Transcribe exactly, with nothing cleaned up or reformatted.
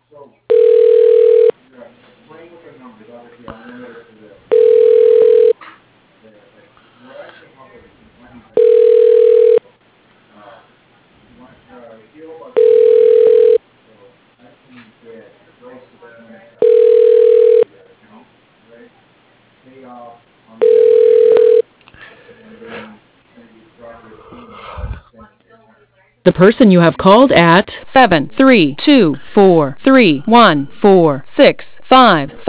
The person you have called at seven three two four three one four six five